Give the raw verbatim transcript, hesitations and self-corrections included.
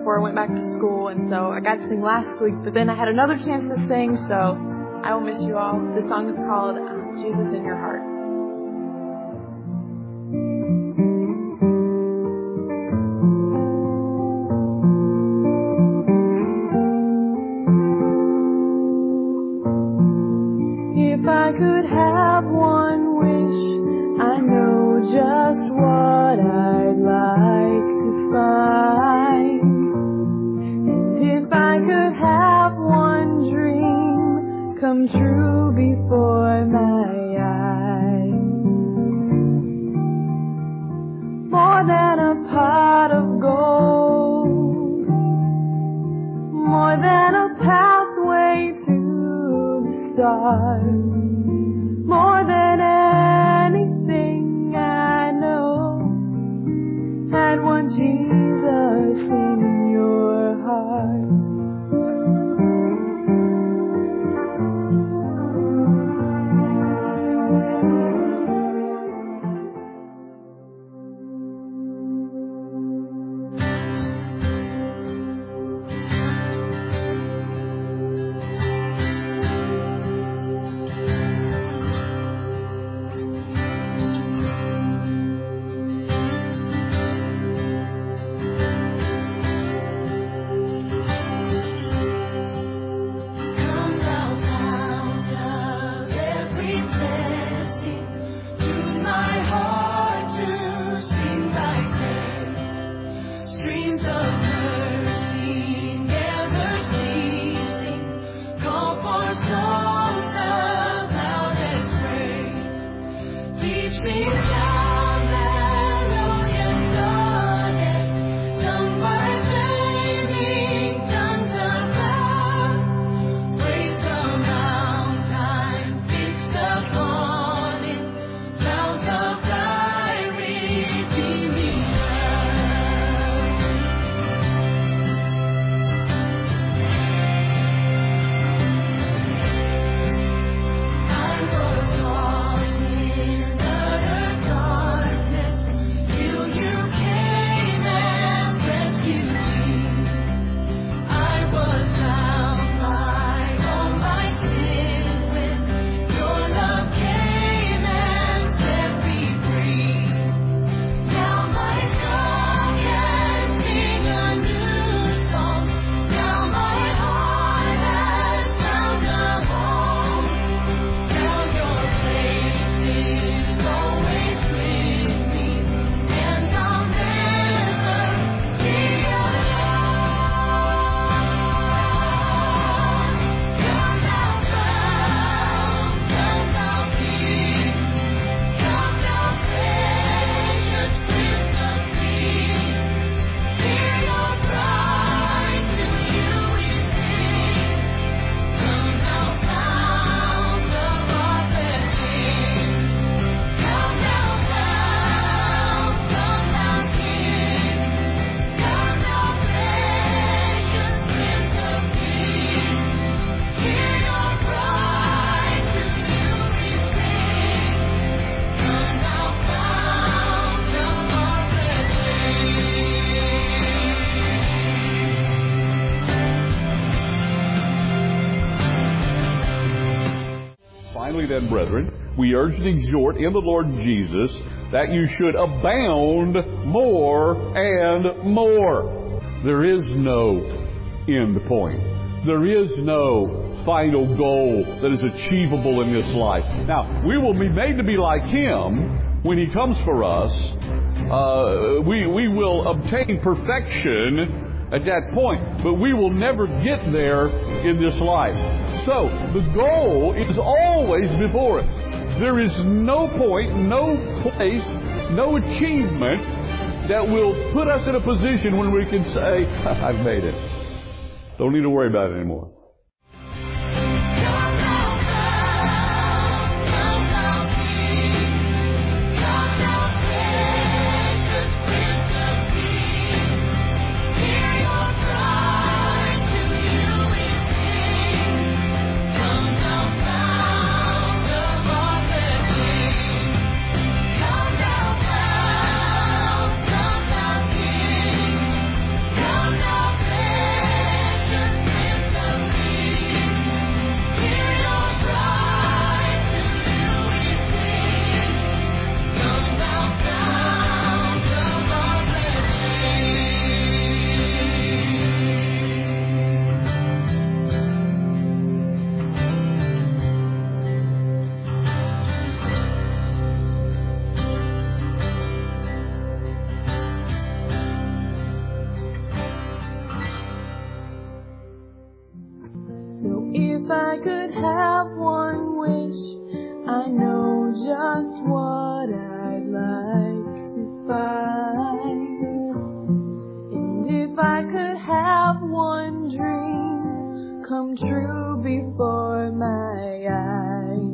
before I went back to school, and so I got to sing last week, but then I had another chance to sing, so I will miss you all. This song is called um, Jesus in Your Heart. If I could have one wish, I know just what I'd like to find. And if I could have one dream come true before my eyes, more than a pot of gold, more than a pathway to the stars, more than anything I know, I'd want Jesus in your heart. Then, brethren, we urge and exhort in the Lord Jesus that you should abound more and more. There is no end point. There is no final goal that is achievable in this life. Now, we will be made to be like Him when He comes for us. Uh, we, we will obtain perfection at that point, but we will never get there in this life. So, the goal is always before us. There is no point, no place, no achievement that will put us in a position when we can say, I've made it. Don't need to worry about it anymore. Come now. could have one wish, I know just what I'd like to find. And if I could have one dream come true before my eyes,